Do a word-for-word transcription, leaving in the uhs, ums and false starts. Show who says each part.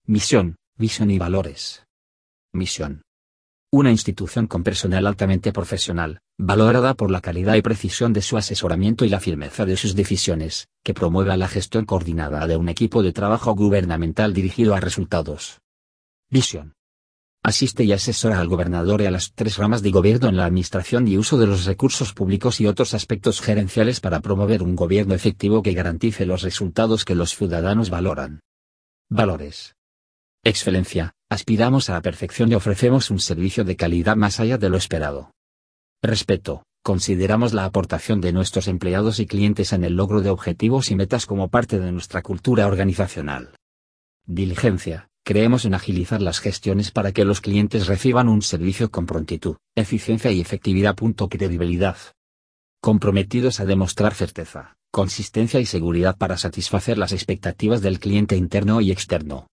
Speaker 1: Misión, visión y valores. Misión. Una institución con personal altamente profesional, valorada por la calidad y precisión de su asesoramiento y la firmeza de sus decisiones, que promueva la gestión coordinada de un equipo de trabajo gubernamental dirigido a resultados. Visión. Asiste y asesora al gobernador y a las tres ramas de gobierno en la administración y uso de los recursos públicos y otros aspectos gerenciales para promover un gobierno efectivo que garantice los resultados que los ciudadanos valoran. Valores. Excelencia. Aspiramos a la perfección y ofrecemos un servicio de calidad más allá de lo esperado. Respeto. Consideramos la aportación de nuestros empleados y clientes en el logro de objetivos y metas como parte de nuestra cultura organizacional. Diligencia. Creemos en agilizar las gestiones para que los clientes reciban un servicio con prontitud, eficiencia y efectividad. Credibilidad. Comprometidos a demostrar certeza, consistencia y seguridad para satisfacer las expectativas del cliente interno y externo.